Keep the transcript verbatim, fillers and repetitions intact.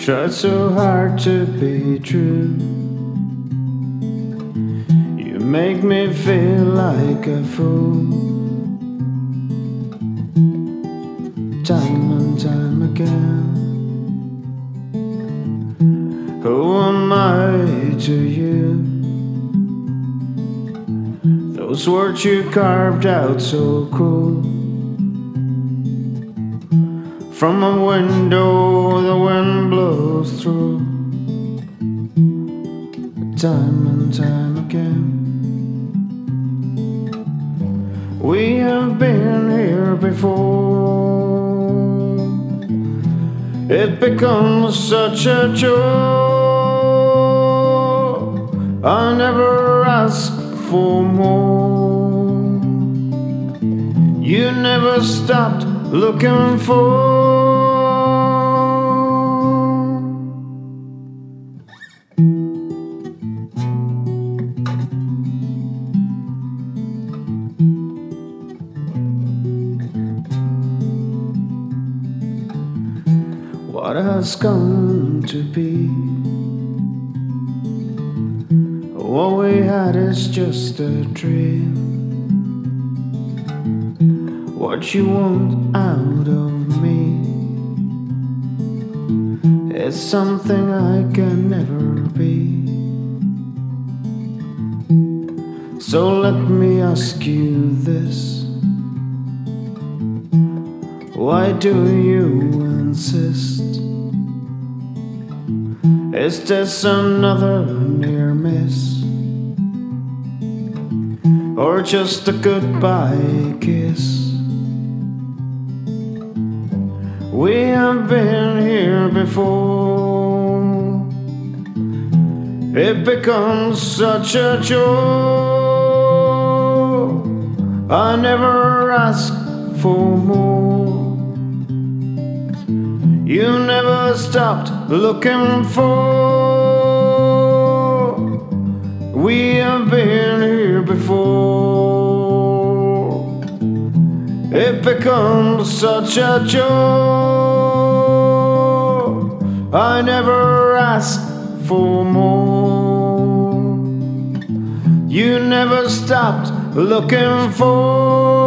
tried so hard to be true. You make me feel like a fool, time and time again. Who am I to you? Those words you carved out so cruel. From a window the wind blows through, time and time again. We have been here before. It becomes such a chore. I never ask for more. You never stopped looking for. What has come to be? What we had is just a dream. What you want out of me is something I can never be. So let me ask you this: why do you insist? Is this another near miss, or just a goodbye kiss? We have been here before. It becomes such a chore. I never ask for more. You never stopped looking for. We have been here before. It becomes such a chore. I never ask for more. You never stopped looking for.